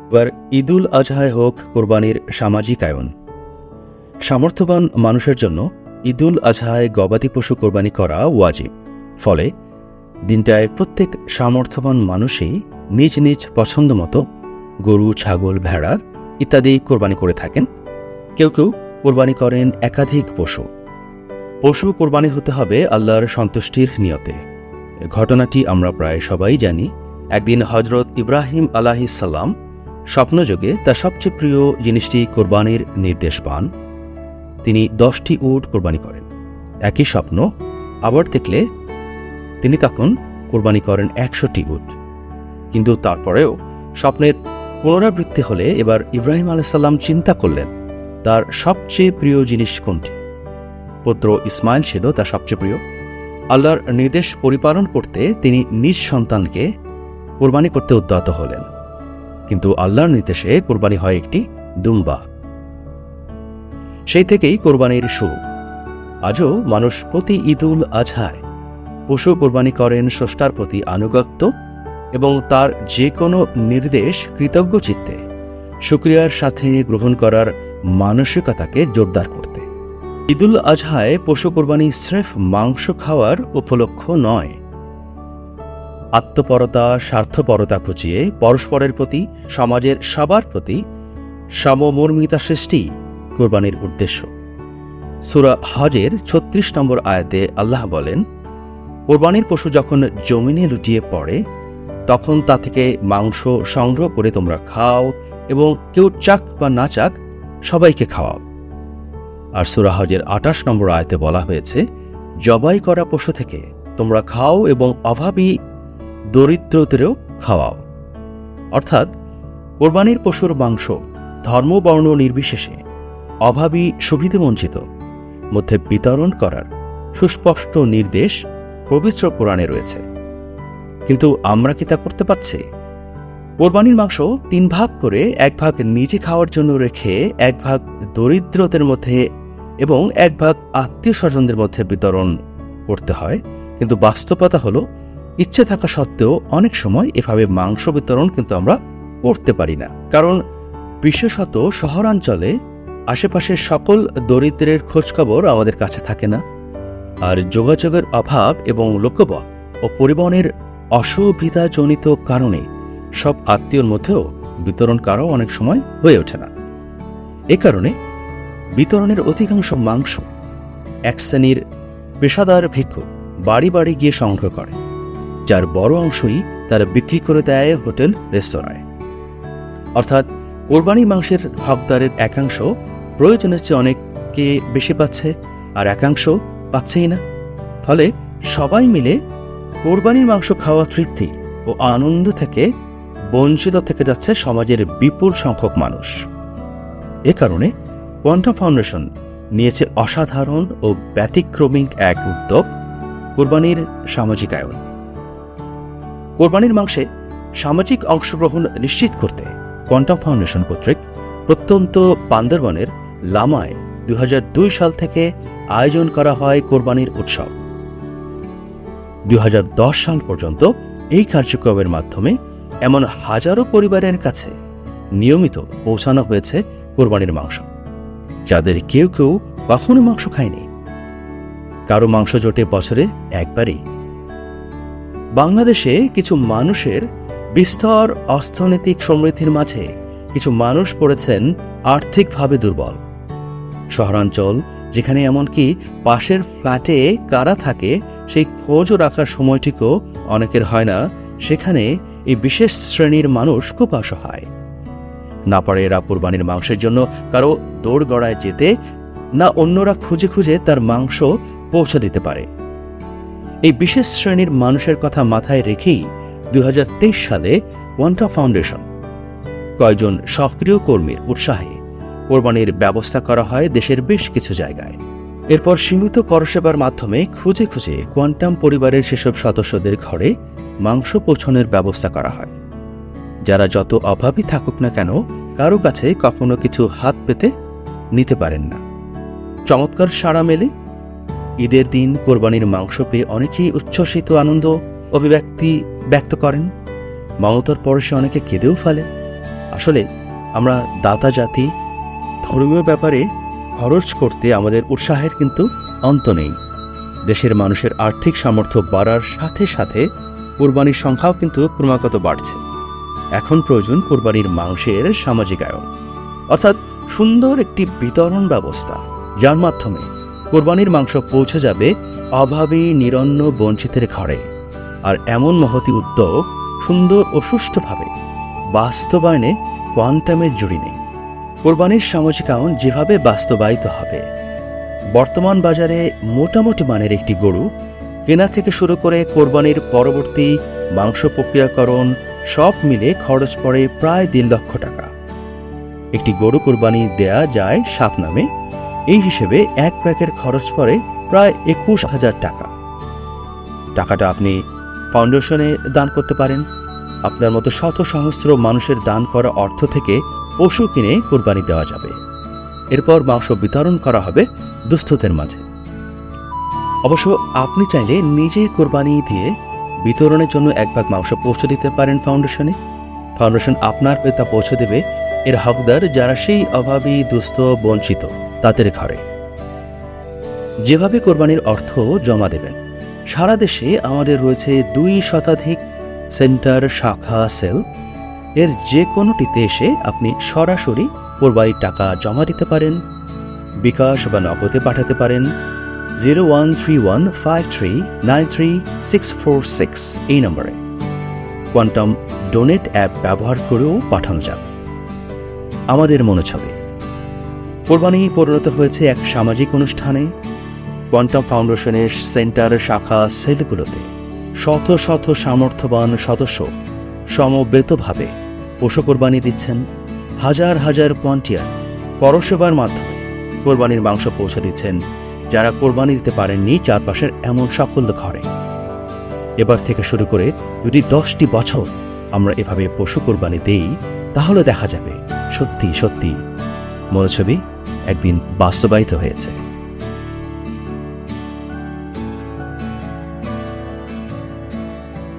এবার ঈদুল আজহায় হোক কোরবানির সামাজিকায়ন। সামর্থ্যবান মানুষের জন্য ঈদুল আজহায় গবাদি পশু কোরবানি করা ওয়াজিব। ফলে দিনটায় প্রত্যেক সামর্থ্যবান মানুষই নিজ নিজ পছন্দ মতো গরু, ছাগল, ভেড়া ইত্যাদি কোরবানি করে থাকেন। কেউ কেউ কোরবানি করেন একাধিক পশু। পশু কোরবানি হতে হবে আল্লাহর সন্তুষ্টির নিয়তে। ঘটনাটি আমরা প্রায় সবাই জানি। একদিন হজরত ইব্রাহিম আলাইহিসসালাম স্বপ্নযোগে তার সবচেয়ে প্রিয় জিনিসটি কোরবানির নির্দেশ পান। তিনি 10টি উট কোরবানি করেন। একই স্বপ্ন আবার দেখলে তিনি তখন কোরবানি করেন 100টি উট। কিন্তু তারপরেও স্বপ্নের পুনরাবৃত্তি হলে এবার ইব্রাহিম আলাইহিসসালাম চিন্তা করলেন তার সবচেয়ে প্রিয় জিনিস কোনটি। পুত্র ইসমাইল ছিল তার সবচেয়ে প্রিয়। আল্লাহর নির্দেশ পরিপালন করতে তিনি নিজ সন্তানকে কোরবানি করতে উদ্যত হলেন। কিন্তু আল্লাহর নির্দেশে কোরবানি হয় একটি দুম্বা। সেই থেকেই কোরবানির শুরু। আজও মানুষ প্রতি ঈদুল আজহায় পশু কোরবানি করেন স্রষ্টার প্রতি আনুগত্য এবং তার যে কোনো নির্দেশ কৃতজ্ঞ চিত্তে শুকরিয়ার সাথে গ্রহণ করার মানসিকতাকে জোরদার করতে। ঈদুল আজহায় পশু কোরবানি স্রেফ মাংস খাওয়ার উপলক্ষ নয়। আত্মপরতা, স্বার্থপরতা ঘুচিয়ে পরস্পরের প্রতি, সমাজের সবার প্রতি সমমর্মিতা সৃষ্টি কোরবানির উদ্দেশ্য। সূরা হজের 36 নম্বর আয়াতে আল্লাহ বলেন, কোরবানির পশু যখন জমিনে লুটিয়ে পড়ে তখন তা থেকে মাংস সংগ্রহ করে তোমরা খাও এবং কেউ চাক বা না চাক সবাইকে খাওয়াও। আর সূরা হজের 28 নম্বর আয়াতে বলা হয়েছে, জবাই করা পশু থেকে তোমরা খাও এবং অভাবী দরিদ্রদেরও খাওয়াও। অর্থাৎ কোরবানির পশুর মাংস ধর্ম বর্ণ নির্বিশেষে অভাবী সুবিধাবঞ্চিত মধ্যে বিতরণ করার সুস্পষ্ট নির্দেশ পবিত্র কোরআনে রয়েছে। কিন্তু আমরা কি তা করতে পারছি? কোরবানির মাংস 3 ভাগ করে 1 ভাগ নিজে খাওয়ার জন্য রেখে 1 ভাগ দরিদ্রদের মধ্যে এবং 1 ভাগ আত্মীয় স্বজনদের মধ্যে বিতরণ করতে হয়। কিন্তু বাস্তবতা হলো, ইচ্ছে থাকা সত্ত্বেও অনেক সময় এভাবে মাংস বিতরণ কিন্তু আমরা করতে পারি না। কারণ বিশেষত শহরাঞ্চলে আশেপাশের সকল দরিদ্রের খোঁজখবর আমাদের কাছে থাকে না। আর যোগাযোগের অভাব এবং লোকবল ও পরিবহনের অসুবিধাজনিত কারণে সব আত্মীয়র মধ্যেও বিতরণ করাও অনেক সময় হয়ে ওঠে না। এ কারণে বিতরণের অধিকাংশ মাংস এক শ্রেণীর পেশাদার ভিক্ষুক বাড়ি বাড়ি গিয়ে সংগ্রহ করে, যার বড় অংশই তারা বিক্রি করে দেয় হোটেল রেস্তোরাঁয়। অর্থাৎ কোরবানি মাংসের হকদারের একাংশ প্রয়োজনের চেয়ে অনেককে বেশি পাচ্ছে, আর একাংশ পাচ্ছেই না। ফলে সবাই মিলে কোরবানির মাংস খাওয়া তৃপ্তি ও আনন্দ থেকে বঞ্চিত থেকে যাচ্ছে সমাজের বিপুল সংখ্যক মানুষ। এ কারণে কোয়ান্টাম ফাউন্ডেশন নিয়েছে অসাধারণ ও ব্যতিক্রমিক এক উদ্যোগ, কোরবানির সামাজিকায়ন। কোরবানির মাংসে সামাজিক অংশগ্রহণ নিশ্চিত করতে কোয়ান্টাম ফাউন্ডেশন কর্তৃক প্রত্যন্ত বান্দরবনের লামায় 2002 সাল থেকে আয়োজন করা হয় কোরবানির উৎসব। 2010 সাল পর্যন্ত এই কার্যক্রমের মাধ্যমে এমন হাজারো পরিবারের কাছে নিয়মিত পৌঁছানো হয়েছে কোরবানির মাংস, যাদের কেউ কেউ কখনো মাংস খায়নি। কারো মাংস জোটে বছরে একবারই। বাংলাদেশে কিছু মানুষের বিস্তর অর্থনৈতিক সমৃদ্ধির মাঝে কিছু মানুষ পড়েছেন আর্থিকভাবে দুর্বল। শহরাঞ্চল, যেখানে এমনকি পাশের ফ্ল্যাটে কারা থাকে সেই খোঁজও রাখার সময়টিকেও অনেকের হয় না, সেখানে এই বিশেষ শ্রেণীর মানুষ খুব অসহায়। না পারে এরা কোরবানির মাংসের জন্য কারো দোরগড়ায় যেতে, না অন্যরা খুঁজে খুঁজে তার মাংস পৌঁছে দিতে পারে। এই বিশেষ শ্রেণীর মানুষের কথা মাথায় রেখেই 2023 সালে কোয়ান্টাম ফাউন্ডেশন কয়েকজন সক্রিয় কর্মীর উৎসাহে কোরবানির ব্যবস্থা করা হয় দেশের বেশ কিছু জায়গায়। এরপর সীমিত করসেবার মাধ্যমে খুঁজে খুঁজে কোয়ান্টাম পরিবারের সেসব সদস্যদের ঘরে মাংস পৌঁছানোর ব্যবস্থা করা হয়, যারা যত অভাবী থাকুক না কেন কারো কাছে কখনো কিছু হাত পেতে নিতে পারেন না। চমৎকার সাড়া মেলে। ঈদের দিন কোরবানির মাংস পেয়ে অনেকেই উচ্ছ্বসিত আনন্দ অভিব্যক্তি ব্যক্ত করেন। মমতার পরশে অনেকে কেঁদেও ফেলে। আসলে আমরা দাতা জাতি, ধর্মীয় ব্যাপারে খরচ করতে আমাদের উৎসাহের কিন্তু অন্ত নেই। দেশের মানুষের আর্থিক সামর্থ্য বাড়ার সাথে সাথে কোরবানির সংখ্যাও কিন্তু ক্রমাগত বাড়ছে। এখন প্রয়োজন কোরবানির মাংসের সামাজিকায়ন, অর্থাৎ সুন্দর একটি বিতরণ ব্যবস্থা, যার মাধ্যমে কোরবানির মাংস পৌঁছে যাবে অভাবী নিরন্ন বঞ্চিতের ঘরে। আর এমন মহতি উদ্যোগ সুন্দর ও সুষ্ঠুভাবে বাস্তবায়নে কোয়ান্টামের জুড়ি নেই। কোরবানির সামাজিকায়ন যেভাবে বাস্তবায়িত হবে, বর্তমান বাজারে মোটামুটি মানের একটি গরু কেনা থেকে শুরু করে কোরবানির পরবর্তী মাংস প্রক্রিয়াকরণ সব মিলে খরচ পড়ে প্রায় 1.5 লক্ষ টাকা। একটি গরু কোরবানি দেয়া যায় 7 নামে, এই হিসেবে এক প্যাকের খরচ পড়ে প্রায় 21,000 টাকা। টাকাটা আপনি ফাউন্ডেশনে দান করতে পারেন। আপনার মতো শত সহস্র মানুষের দান করা অর্থ থেকে পশু কিনে কোরবানি দেওয়া যাবে। এরপর মাংস বিতরণ করা হবে দুস্থদের মাঝে। অবশ্য আপনি চাইলে নিজে কোরবানি দিয়ে বিতরণের জন্য 1 ভাগ মাংস পৌঁছে দিতে পারেন ফাউন্ডেশনে। ফাউন্ডেশন আপনার পেতা পৌঁছে দেবে এর হকদার যারা সেই অভাবী, দুস্থ, বঞ্চিত তাদের ঘরে। যেভাবে কোরবানির অর্থ জমা দেবেন, সারা দেশে আমাদের রয়েছে 2 শতাধিক সেন্টার, শাখা, সেল। এর যে কোনোটিতে এসে আপনি সরাসরি কোরবানির টাকা জমা দিতে পারেন। বিকাশ বা নগদে পাঠাতে পারেন 013153936646 এই নম্বরে। কোয়ান্টাম ডোনেট অ্যাপ ব্যবহার করেও পাঠানো যাবে। আমাদের মনে ছবি কোরবানি পরিণত হয়েছে এক সামাজিক অনুষ্ঠানে। কোয়ান্টাম ফাউন্ডেশনের সেন্টার, শাখা, সেলগুলোতে শত শত সামর্থ্যবান সদস্য সমবেতভাবে পশু কোরবানি দিচ্ছেন। হাজার হাজার ভলান্টিয়ার পরসেবার মাধ্যমে কোরবানির মাংস পৌঁছে দিচ্ছেন যারা কোরবানি দিতে পারেননি চারপাশের এমন সাফল্য ঘরে। এবার থেকে শুরু করে যদি 10টি বছর আমরা এভাবে পশু কোরবানি দেই, তাহলে দেখা যাবে সত্যি সত্যি মনোছবি একদিন বাস্তবায়িত হয়েছে।